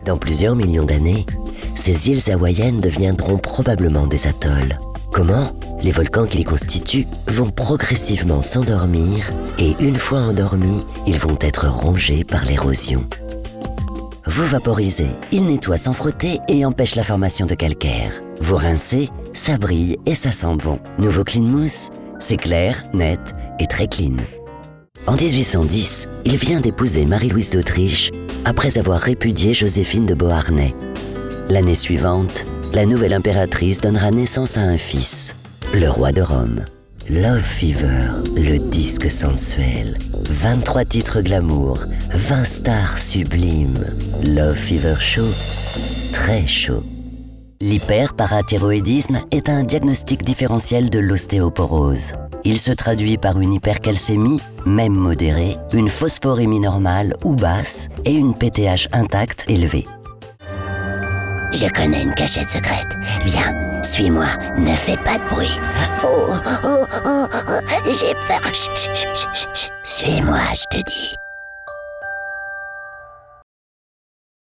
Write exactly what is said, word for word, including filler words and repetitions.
Dans plusieurs millions d'années, ces îles hawaïennes deviendront probablement des atolls. Comment ? Les volcans qui les constituent vont progressivement s'endormir et une fois endormis, ils vont être rongés par l'érosion. Vous vaporisez, ils nettoient sans frotter et empêchent la formation de calcaire. Vous rincez, ça brille et ça sent bon. Nouveau Clean Mousse, c'est clair, net et très clean. En dix-huit cent dix, il vient d'épouser Marie-Louise d'Autriche après avoir répudié Joséphine de Beauharnais. L'année suivante, la nouvelle impératrice donnera naissance à un fils, le roi de Rome. Love Fever, le disque sensuel. vingt-trois titres glamour, vingt stars sublimes. Love Fever chaud, très chaud. L'hyperparathyroïdisme est un diagnostic différentiel de l'ostéoporose. Il se traduit par une hypercalcémie, même modérée, une phosphorémie normale ou basse et une P T H intacte élevée. Je connais une cachette secrète. Viens, suis-moi, ne fais pas de bruit. Oh, oh, oh, oh, j'ai peur. Chut, chut, chut, chut. Suis-moi, je te dis.